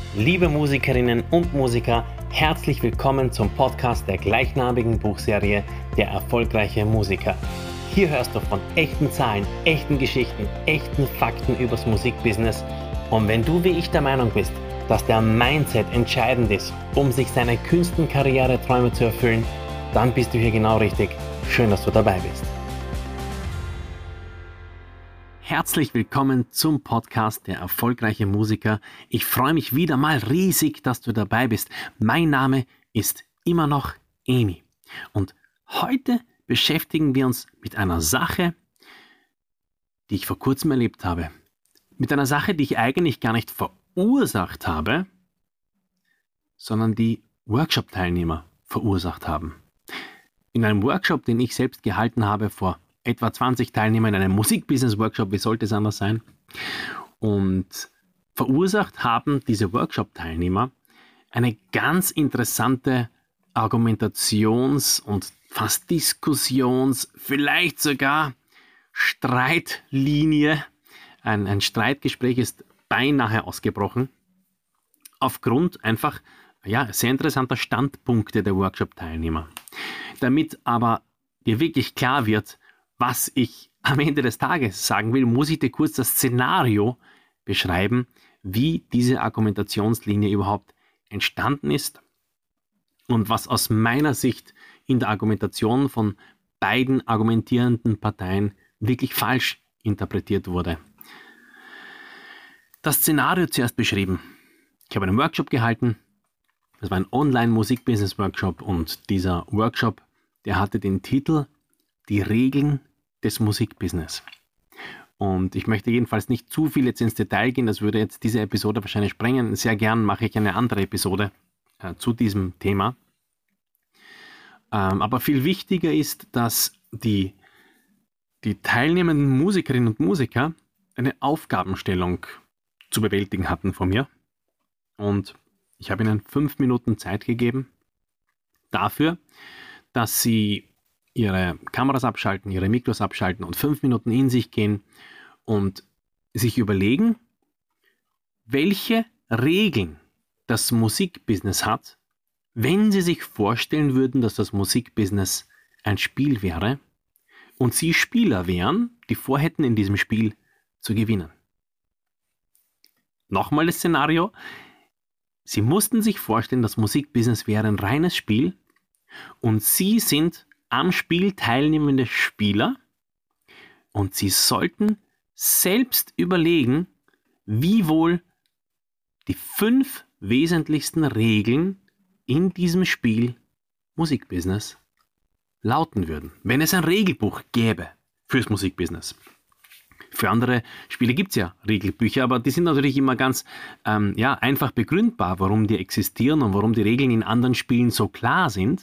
Liebe Musikerinnen und Musiker, herzlich willkommen zum Podcast der gleichnamigen Buchserie Der erfolgreiche Musiker. Hier hörst du von echten Zahlen, echten Geschichten, echten Fakten übers Musikbusiness. Und wenn du wie ich der Meinung bist, dass der Mindset entscheidend ist, um sich seine Künstenkarriere-Träume zu erfüllen, dann bist du hier genau richtig. Schön, dass du dabei bist. Herzlich willkommen zum Podcast Der erfolgreiche Musiker. Ich freue mich wieder mal riesig, dass du dabei bist. Mein Name ist immer noch Emi. Und heute beschäftigen wir uns mit einer Sache, die ich vor kurzem erlebt habe. Mit einer Sache, die ich eigentlich gar nicht verursacht habe, sondern die Workshop-Teilnehmer verursacht haben. In einem Workshop, den ich selbst gehalten habe vor etwa 20 Teilnehmer in einem Musikbusiness-Workshop, wie sollte es anders sein? Und verursacht haben diese Workshop-Teilnehmer eine ganz interessante Argumentations- und fast vielleicht sogar Streitlinie. Ein Streitgespräch ist beinahe ausgebrochen, aufgrund einfach sehr interessanter Standpunkte der Workshop-Teilnehmer. Damit aber dir wirklich klar wird, was ich am Ende des Tages sagen will, muss ich dir kurz das Szenario beschreiben, wie diese Argumentationslinie überhaupt entstanden ist und was aus meiner Sicht in der Argumentation von beiden argumentierenden Parteien wirklich falsch interpretiert wurde. Das Szenario zuerst beschrieben. Ich habe einen Workshop gehalten. Das war ein Online-Musik-Business-Workshop und dieser Workshop, der hatte den Titel Die Regeln des Musikbusiness. Und ich möchte jedenfalls nicht zu viel jetzt ins Detail gehen, das würde jetzt diese Episode wahrscheinlich sprengen. Sehr gern mache ich eine andere Episode zu diesem Thema. Aber viel wichtiger ist, dass die teilnehmenden Musikerinnen und Musiker eine Aufgabenstellung zu bewältigen hatten von mir. Und ich habe ihnen 5 Minuten Zeit gegeben dafür, dass sie ihre Kameras abschalten, ihre Mikros abschalten und 5 Minuten in sich gehen und sich überlegen, welche Regeln das Musikbusiness hat, wenn sie sich vorstellen würden, dass das Musikbusiness ein Spiel wäre und sie Spieler wären, die vorhätten, in diesem Spiel zu gewinnen. Nochmal das Szenario. Sie mussten sich vorstellen, das Musikbusiness wäre ein reines Spiel und sie sind am Spiel teilnehmende Spieler und sie sollten selbst überlegen, wie wohl die 5 wesentlichsten Regeln in diesem Spiel Musikbusiness lauten würden, wenn es ein Regelbuch gäbe fürs Musikbusiness. Für andere Spiele gibt es ja Regelbücher, aber die sind natürlich immer ganz einfach begründbar, warum die existieren und warum die Regeln in anderen Spielen so klar sind.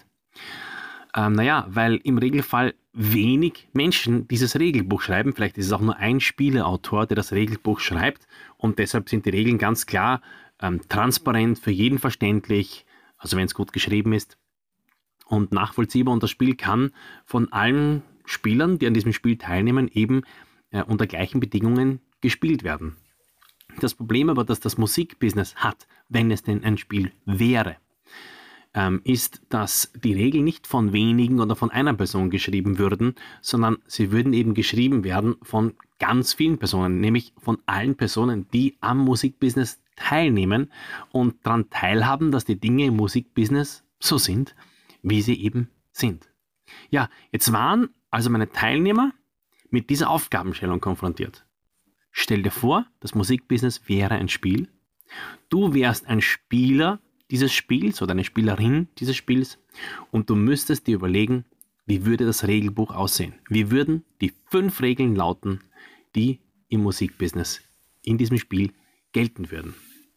Weil im Regelfall wenig Menschen dieses Regelbuch schreiben. Vielleicht ist es auch nur ein Spieleautor, der das Regelbuch schreibt und deshalb sind die Regeln ganz klar, transparent, für jeden verständlich, also wenn es gut geschrieben ist und nachvollziehbar. Und das Spiel kann von allen Spielern, die an diesem Spiel teilnehmen, eben unter gleichen Bedingungen gespielt werden. Das Problem aber, das das Musikbusiness hat, wenn es denn ein Spiel wäre, ist, dass die Regeln nicht von wenigen oder von einer Person geschrieben würden, sondern sie würden eben geschrieben werden von ganz vielen Personen, nämlich von allen Personen, die am Musikbusiness teilnehmen und daran teilhaben, dass die Dinge im Musikbusiness so sind, wie sie eben sind. Ja, jetzt waren also meine Teilnehmer mit dieser Aufgabenstellung konfrontiert. Stell dir vor, das Musikbusiness wäre ein Spiel. Du wärst ein Spieler dieses Spiels oder eine Spielerin dieses Spiels und du müsstest dir überlegen, wie würde das Regelbuch aussehen? Wie würden die 5 Regeln lauten, die im Musikbusiness in diesem Spiel gelten würden?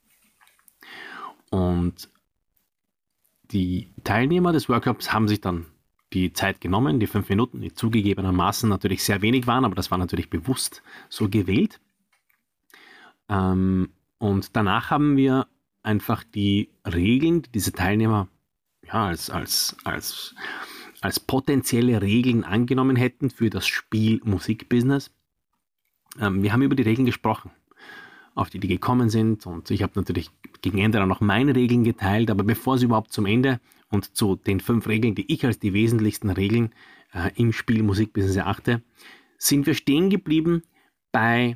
Und die Teilnehmer des Workshops haben sich dann die Zeit genommen, die 5 Minuten, die zugegebenermaßen natürlich sehr wenig waren, aber das war natürlich bewusst so gewählt. Und danach haben wir einfach die Regeln, die diese Teilnehmer als potenzielle Regeln angenommen hätten für das Spiel Musikbusiness. Wir haben über die Regeln gesprochen. auf die gekommen sind. Und ich habe natürlich gegen Ende dann noch meine Regeln geteilt, aber bevor sie überhaupt zum Ende und zu den 5 Regeln, die ich als die wesentlichsten Regeln im Spiel Musikbusiness erachte, sind wir stehen geblieben bei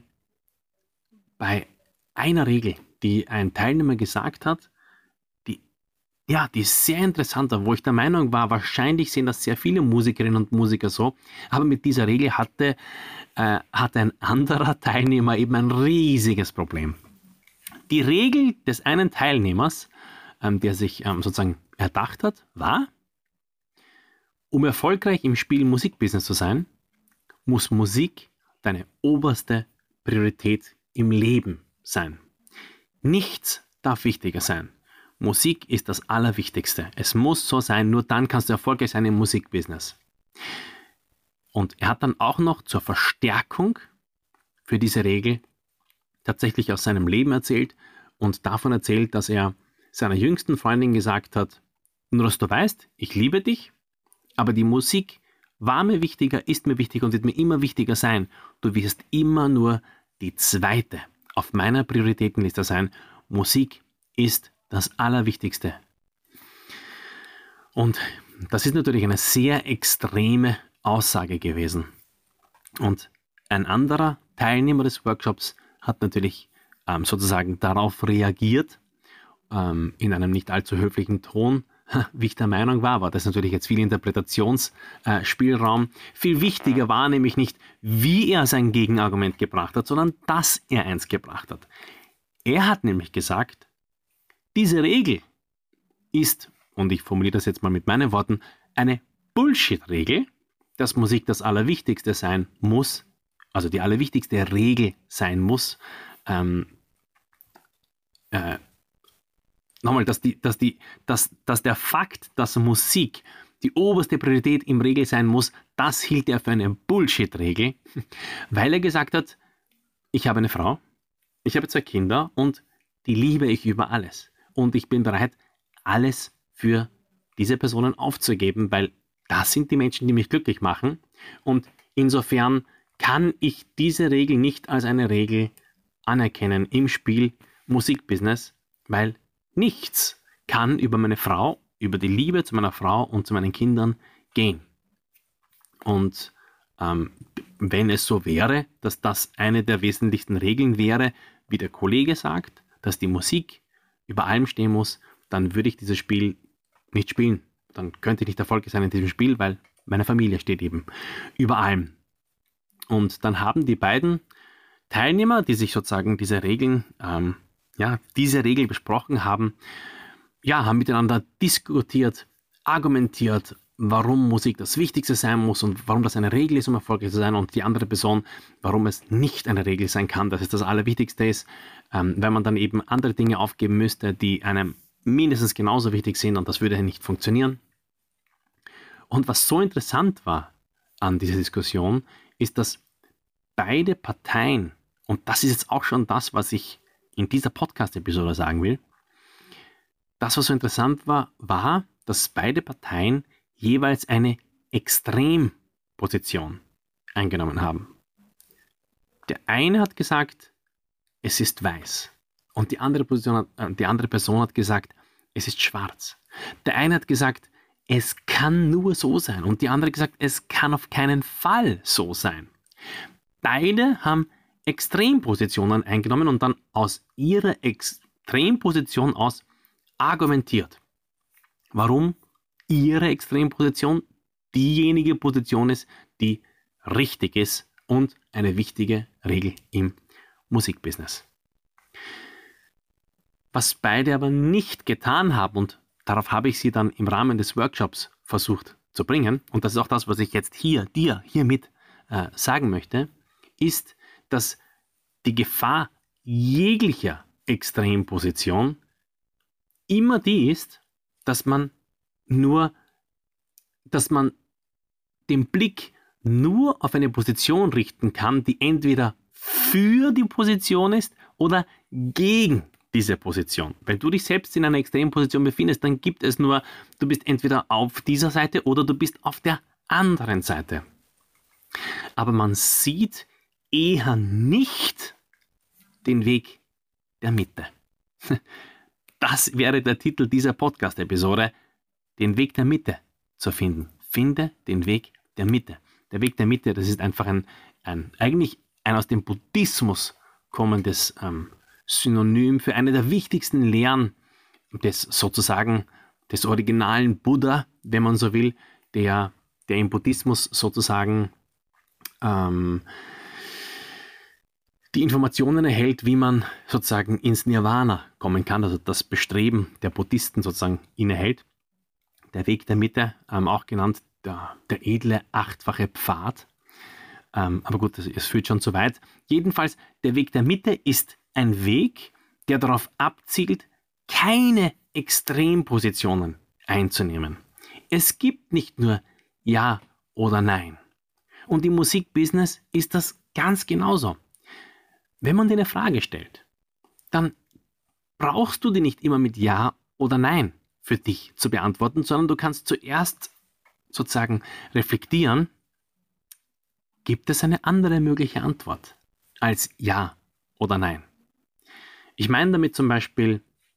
einer Regel, die ein Teilnehmer gesagt hat, die sehr interessant war, wo ich der Meinung war, wahrscheinlich sehen das sehr viele Musikerinnen und Musiker so, aber mit dieser Regel hatte ein anderer Teilnehmer eben ein riesiges Problem. Die Regel des einen Teilnehmers, der sich sozusagen erdacht hat, war, um erfolgreich im Spiel Musikbusiness zu sein, muss Musik deine oberste Priorität im Leben sein. Nichts darf wichtiger sein. Musik ist das Allerwichtigste. Es muss so sein, nur dann kannst du erfolgreich sein im Musikbusiness. Und er hat dann auch noch zur Verstärkung für diese Regel tatsächlich aus seinem Leben erzählt und davon erzählt, dass er seiner jüngsten Freundin gesagt hat, nur dass du weißt, ich liebe dich, aber die Musik war mir wichtiger, ist mir wichtiger und wird mir immer wichtiger sein. Du wirst immer nur die zweite auf meiner Prioritätenliste sein. Musik ist das Allerwichtigste. Und das ist natürlich eine sehr extreme Aussage gewesen. Und ein anderer Teilnehmer des Workshops hat natürlich sozusagen darauf reagiert, in einem nicht allzu höflichen Ton, wie ich der Meinung war das natürlich jetzt viel Interpretationsspielraum. Viel wichtiger war nämlich nicht, wie er sein Gegenargument gebracht hat, sondern dass er eins gebracht hat. Er hat nämlich gesagt, diese Regel ist, und ich formuliere das jetzt mal mit meinen Worten, eine Bullshit-Regel, dass Musik das Allerwichtigste sein muss, also die allerwichtigste Regel sein muss. Nochmal, dass der Fakt, dass Musik die oberste Priorität im Regel sein muss, das hielt er für eine Bullshit-Regel, weil er gesagt hat, ich habe eine Frau, ich habe 2 Kinder und die liebe ich über alles. Und ich bin bereit, alles für diese Personen aufzugeben, weil das sind die Menschen, die mich glücklich machen. Und insofern kann ich diese Regel nicht als eine Regel anerkennen im Spiel Musikbusiness, weil nichts kann über meine Frau, über die Liebe zu meiner Frau und zu meinen Kindern gehen. Und wenn es so wäre, dass das eine der wesentlichsten Regeln wäre, wie der Kollege sagt, dass die Musik über allem stehen muss, dann würde ich dieses Spiel nicht spielen. Dann könnte ich nicht erfolgreich sein in diesem Spiel, weil meine Familie steht eben über allem. Und dann haben die beiden Teilnehmer, die sich sozusagen diese Regel besprochen haben, haben miteinander diskutiert, argumentiert, warum Musik das Wichtigste sein muss und warum das eine Regel ist, um erfolgreich zu sein, und die andere Person, warum es nicht eine Regel sein kann, dass es das Allerwichtigste ist, wenn man dann eben andere Dinge aufgeben müsste, die einem mindestens genauso wichtig sind, und das würde nicht funktionieren. Und was so interessant war an dieser Diskussion, ist, dass beide Parteien, und das ist jetzt auch schon das, was ich in dieser Podcast-Episode sagen will, das, was so interessant war, dass beide Parteien jeweils eine Extremposition eingenommen haben. Der eine hat gesagt, es ist weiß. Und die andere Person hat gesagt, es ist schwarz. Der eine hat gesagt, es kann nur so sein. Und die andere hat gesagt, es kann auf keinen Fall so sein. Beide haben Extrempositionen eingenommen und dann aus ihrer Extremposition aus argumentiert, warum ihre Extremposition diejenige Position ist, die richtig ist und eine wichtige Regel im Musikbusiness. Was beide aber nicht getan haben, und darauf habe ich sie dann im Rahmen des Workshops versucht zu bringen, und das ist auch das, was ich jetzt hiermit sagen möchte, ist, dass die Gefahr jeglicher Extremposition immer die ist, dass man den Blick nur auf eine Position richten kann, die entweder für die Position ist oder gegen diese Position. Wenn du dich selbst in einer Extremposition befindest, dann gibt es nur, du bist entweder auf dieser Seite oder du bist auf der anderen Seite. Aber man sieht eher nicht den Weg der Mitte. Das wäre der Titel dieser Podcast-Episode, den Weg der Mitte zu finden. Finde den Weg der Mitte. Der Weg der Mitte, das ist einfach eigentlich ein aus dem Buddhismus kommendes Synonym für eine der wichtigsten Lehren des originalen Buddha, wenn man so will, der im Buddhismus sozusagen die Informationen erhält, wie man sozusagen ins Nirvana kommen kann, also das Bestreben der Buddhisten sozusagen innehält. Der Weg der Mitte, auch genannt der edle achtfache Pfad. Aber gut, es führt schon zu weit. Jedenfalls, der Weg der Mitte ist ein Weg, der darauf abzielt, keine Extrempositionen einzunehmen. Es gibt nicht nur Ja oder Nein. Und im Musikbusiness ist das ganz genauso. Wenn man dir eine Frage stellt, dann brauchst du die nicht immer mit Ja oder Nein für dich zu beantworten, sondern du kannst zuerst sozusagen reflektieren, gibt es eine andere mögliche Antwort als Ja oder Nein? Ich meine damit zum Beispiel,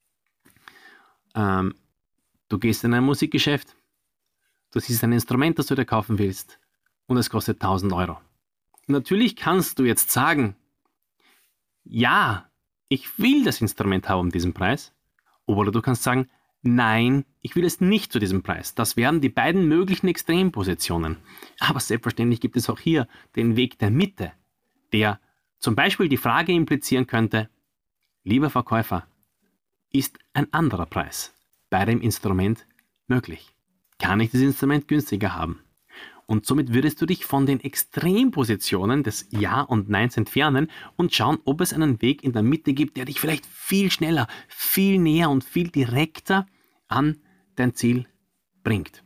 du gehst in ein Musikgeschäft, du siehst ein Instrument, das du dir kaufen willst und es kostet 1.000 Euro. Natürlich kannst du jetzt sagen, ja, ich will das Instrument haben um diesen Preis, oder du kannst sagen, nein, ich will es nicht zu diesem Preis. Das wären die beiden möglichen Extrempositionen. Aber selbstverständlich gibt es auch hier den Weg der Mitte, der zum Beispiel die Frage implizieren könnte, lieber Verkäufer, ist ein anderer Preis bei dem Instrument möglich? Kann ich das Instrument günstiger haben? Und somit würdest du dich von den Extrempositionen des Ja und Neins entfernen und schauen, ob es einen Weg in der Mitte gibt, der dich vielleicht viel schneller, viel näher und viel direkter an dein Ziel bringt.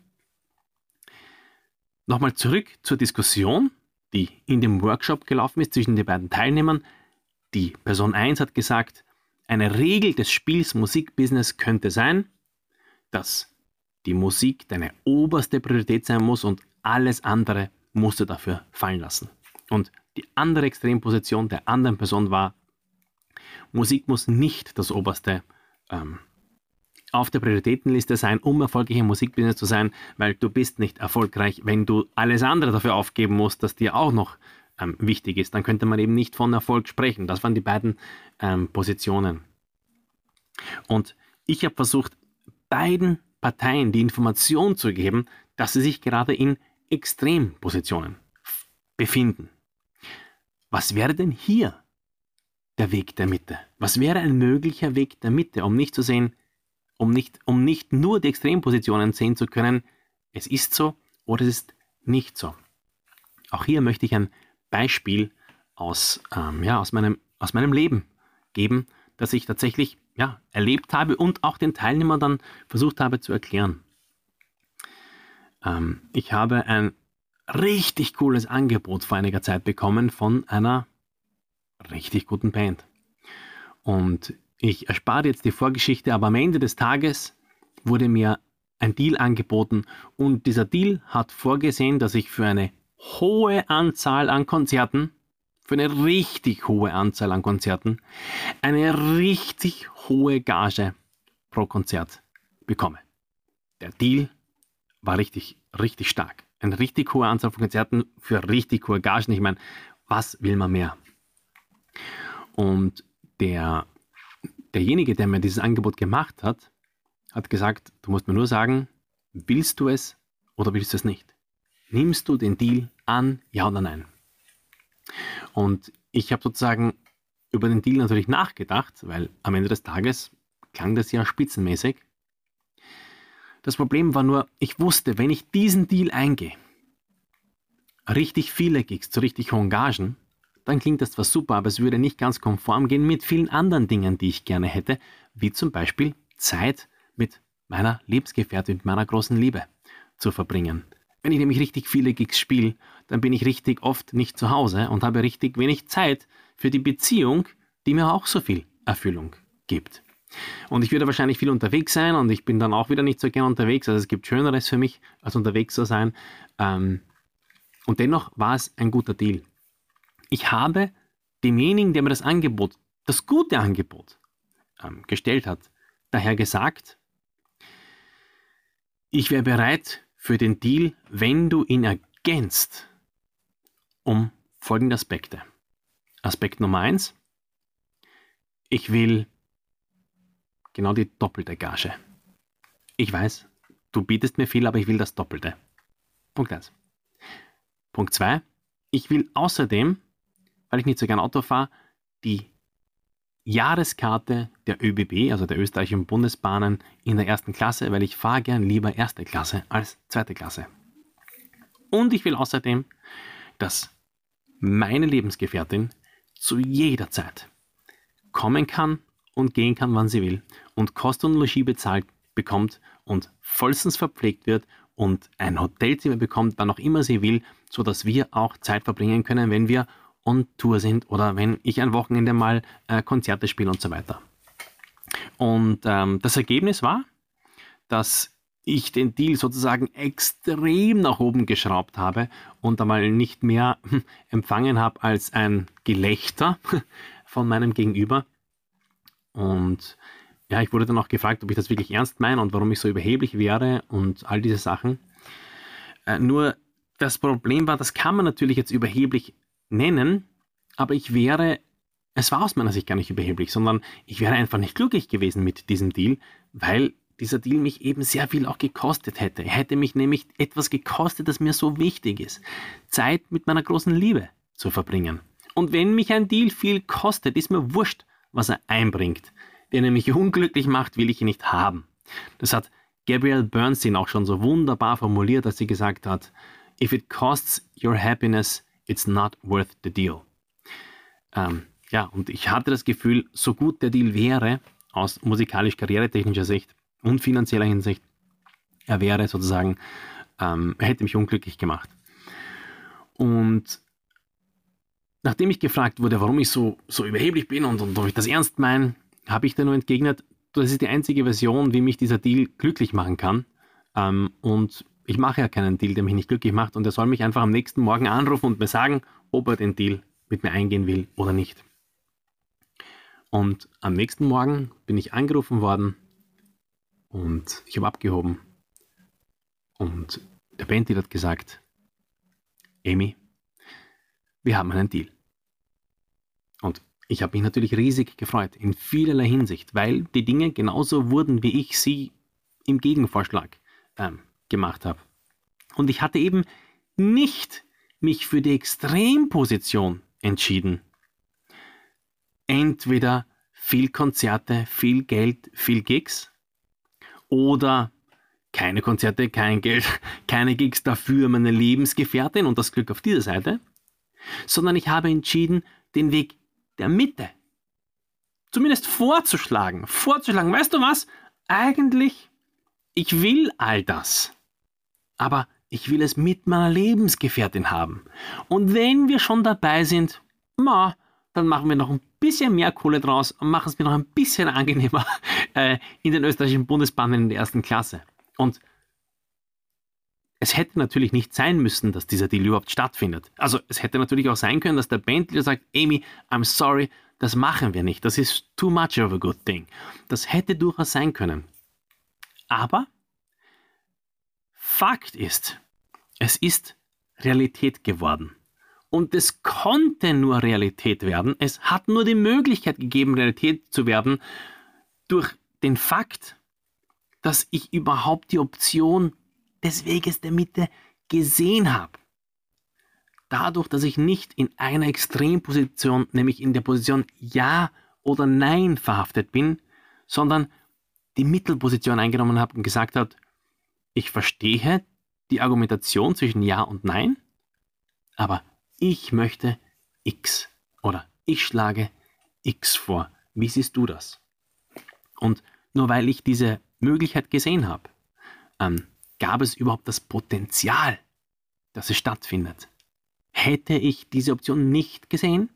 Nochmal zurück zur Diskussion, die in dem Workshop gelaufen ist zwischen den beiden Teilnehmern. Die Person 1 hat gesagt, eine Regel des Spiels Musikbusiness könnte sein, dass die Musik deine oberste Priorität sein muss und alles andere musst du dafür fallen lassen. Und die andere Extremposition der anderen Person war, Musik muss nicht das oberste auf der Prioritätenliste sein, um erfolgreich im Musikbusiness zu sein, weil du bist nicht erfolgreich, wenn du alles andere dafür aufgeben musst, das dir auch noch wichtig ist. Dann könnte man eben nicht von Erfolg sprechen. Das waren die beiden Positionen. Und ich habe versucht, beiden Parteien die Information zu geben, dass sie sich gerade in Extrempositionen befinden. Was wäre denn hier der Weg der Mitte? Was wäre ein möglicher Weg der Mitte, um nicht zu sehen, um nicht nur die Extrempositionen sehen zu können, es ist so oder es ist nicht so. Auch hier möchte ich ein Beispiel aus meinem Leben geben, das ich tatsächlich erlebt habe und auch den Teilnehmern dann versucht habe zu erklären. Ich habe ein richtig cooles Angebot vor einiger Zeit bekommen von einer richtig guten Band. Und ich erspare jetzt die Vorgeschichte, aber am Ende des Tages wurde mir ein Deal angeboten und dieser Deal hat vorgesehen, dass ich für eine hohe Anzahl an Konzerten, für eine richtig hohe Anzahl an Konzerten, eine richtig hohe Gage pro Konzert bekomme. Der Deal war richtig, richtig stark. Eine richtig hohe Anzahl von Konzerten für richtig hohe Gagen. Ich meine, was will man mehr? Und derjenige, der mir dieses Angebot gemacht hat, hat gesagt, du musst mir nur sagen, willst du es oder willst du es nicht? Nimmst du den Deal an, ja oder nein? Und ich habe sozusagen über den Deal natürlich nachgedacht, weil am Ende des Tages klang das ja spitzenmäßig. Das Problem war nur, ich wusste, wenn ich diesen Deal eingehe, richtig viele Gigs zu richtig hohen Gagen, dann klingt das zwar super, aber es würde nicht ganz konform gehen mit vielen anderen Dingen, die ich gerne hätte, wie zum Beispiel Zeit mit meiner Lebensgefährtin, mit meiner großen Liebe zu verbringen. Wenn ich nämlich richtig viele Gigs spiele, dann bin ich richtig oft nicht zu Hause und habe richtig wenig Zeit für die Beziehung, die mir auch so viel Erfüllung gibt. Und ich würde wahrscheinlich viel unterwegs sein und ich bin dann auch wieder nicht so gern unterwegs. Also es gibt Schöneres für mich, als unterwegs zu sein. Und dennoch war es ein guter Deal. Ich habe demjenigen, der mir das gute Angebot gestellt hat, daher gesagt, ich wäre bereit für den Deal, wenn du ihn ergänzt, um folgende Aspekte. Aspekt Nummer 1, ich will genau die doppelte Gage. Ich weiß, du bietest mir viel, aber ich will das Doppelte. Punkt 1. Punkt 2, ich will außerdem, weil ich nicht so gern Auto fahre, die Jahreskarte der ÖBB, also der österreichischen Bundesbahnen, in der ersten Klasse, weil ich fahre gern lieber erste Klasse als zweite Klasse. Und ich will außerdem, dass meine Lebensgefährtin zu jeder Zeit kommen kann und gehen kann, wann sie will und Kost und Logis bezahlt bekommt und vollstens verpflegt wird und ein Hotelzimmer bekommt, wann auch immer sie will, sodass wir auch Zeit verbringen können, wenn wir on Tour sind oder wenn ich ein Wochenende mal Konzerte spiele und so weiter. Und das Ergebnis war, dass ich den Deal sozusagen extrem nach oben geschraubt habe und einmal nicht mehr empfangen habe als ein Gelächter von meinem Gegenüber. Und ja, ich wurde dann auch gefragt, ob ich das wirklich ernst meine und warum ich so überheblich wäre und all diese Sachen. Nur das Problem war, das kann man natürlich jetzt überheblich nennen, aber es war aus meiner Sicht gar nicht überheblich, sondern ich wäre einfach nicht glücklich gewesen mit diesem Deal, weil dieser Deal mich eben sehr viel auch gekostet hätte. Er hätte mich nämlich etwas gekostet, das mir so wichtig ist. Zeit mit meiner großen Liebe zu verbringen. Und wenn mich ein Deal viel kostet, ist mir wurscht, was er einbringt. Der nämlich unglücklich macht, will ich ihn nicht haben. Das hat Gabrielle Bernstein auch schon so wunderbar formuliert, als sie gesagt hat, if it costs your happiness, it's not worth the deal. Ja, und ich hatte das Gefühl, so gut der Deal wäre, aus musikalisch-karrieretechnischer Sicht und finanzieller Hinsicht, er wäre sozusagen, er hätte mich unglücklich gemacht. Und nachdem ich gefragt wurde, warum ich so überheblich bin und ob ich das ernst meine, habe ich dann nur entgegnet, das ist die einzige Version, wie mich dieser Deal glücklich machen kann. Und ich mache ja keinen Deal, der mich nicht glücklich macht, und er soll mich einfach am nächsten Morgen anrufen und mir sagen, ob er den Deal mit mir eingehen will oder nicht. Und am nächsten Morgen bin ich angerufen worden und ich habe abgehoben. Und der Bandleader hat gesagt, Amy, wir haben einen Deal. Und ich habe mich natürlich riesig gefreut, in vielerlei Hinsicht, weil die Dinge genauso wurden, wie ich sie im Gegenvorschlag gemacht habe. Und ich hatte eben nicht mich für die Extremposition entschieden. Entweder viel Konzerte, viel Geld, viel Gigs oder keine Konzerte, kein Geld, keine Gigs, dafür meine Lebensgefährtin und das Glück auf dieser Seite, sondern ich habe entschieden, den Weg der Mitte zumindest vorzuschlagen. Weißt du was? Eigentlich, ich will all das, aber ich will es mit meiner Lebensgefährtin haben. Und wenn wir schon dabei sind, dann machen wir noch ein bisschen mehr Kohle draus und machen es mir noch ein bisschen angenehmer in den österreichischen Bundesbahnen in der ersten Klasse. Und es hätte natürlich nicht sein müssen, dass dieser Deal überhaupt stattfindet. Also es hätte natürlich auch sein können, dass der Bandleader sagt, Amy, I'm sorry, das machen wir nicht. Das ist too much of a good thing. Das hätte durchaus sein können. Aber Fakt ist, es ist Realität geworden. Und es konnte nur Realität werden. Es hat nur die Möglichkeit gegeben, Realität zu werden, durch den Fakt, dass ich überhaupt die Option des Weges der Mitte gesehen habe. Dadurch, dass ich nicht in einer Extremposition, nämlich in der Position Ja oder Nein verhaftet bin, sondern die Mittelposition eingenommen habe und gesagt habe, ich verstehe die Argumentation zwischen Ja und Nein, aber ich möchte X oder ich schlage X vor. Wie siehst du das? Und nur weil ich diese Möglichkeit gesehen habe, gab es überhaupt das Potenzial, dass es stattfindet. Hätte ich diese Option nicht gesehen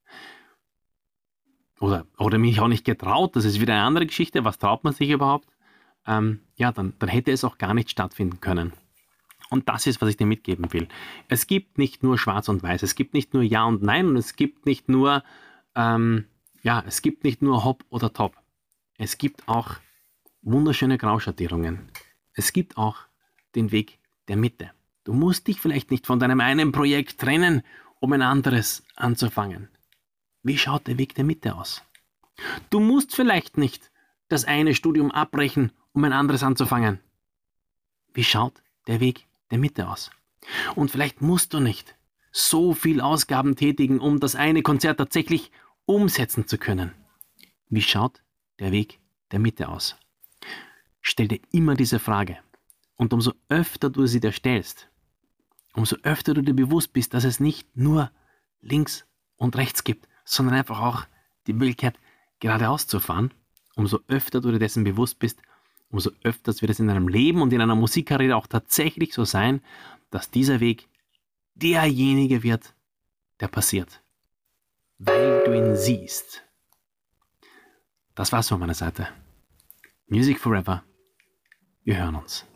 oder mich auch nicht getraut, das ist wieder eine andere Geschichte, was traut man sich überhaupt, dann hätte es auch gar nicht stattfinden können. Und das ist, was ich dir mitgeben will. Es gibt nicht nur Schwarz und Weiß, es gibt nicht nur Ja und Nein und es gibt nicht nur Hop oder Top. es gibt auch wunderschöne Grauschattierungen. Es gibt auch den Weg der Mitte. Du musst dich vielleicht nicht von deinem einen Projekt trennen, um ein anderes anzufangen. Wie schaut der Weg der Mitte aus? Du musst vielleicht nicht das eine Studium abbrechen, um ein anderes anzufangen. Wie schaut der Weg der Mitte aus? Und vielleicht musst du nicht so viel Ausgaben tätigen, um das eine Konzert tatsächlich umsetzen zu können. Wie schaut der Weg der Mitte aus? Stell dir immer diese Frage. Und umso öfter du sie dir stellst, umso öfter du dir bewusst bist, dass es nicht nur links und rechts gibt, sondern einfach auch die Möglichkeit, geradeaus zu fahren, umso öfter du dir dessen bewusst bist, umso öfter wird es in deinem Leben und in einer Musikkarriere auch tatsächlich so sein, dass dieser Weg derjenige wird, der passiert. Weil du ihn siehst. Das war's von meiner Seite. Music Forever. Wir hören uns.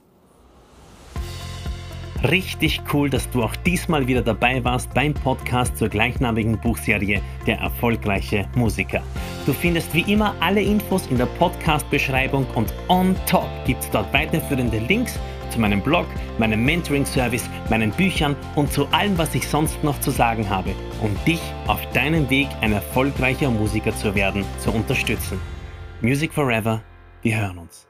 Richtig cool, dass du auch diesmal wieder dabei warst beim Podcast zur gleichnamigen Buchserie Der erfolgreiche Musiker. Du findest wie immer alle Infos in der Podcast-Beschreibung und on top gibt es dort weiterführende Links zu meinem Blog, meinem Mentoring-Service, meinen Büchern und zu allem, was ich sonst noch zu sagen habe, um dich auf deinem Weg, ein erfolgreicher Musiker zu werden, zu unterstützen. Music Forever, wir hören uns.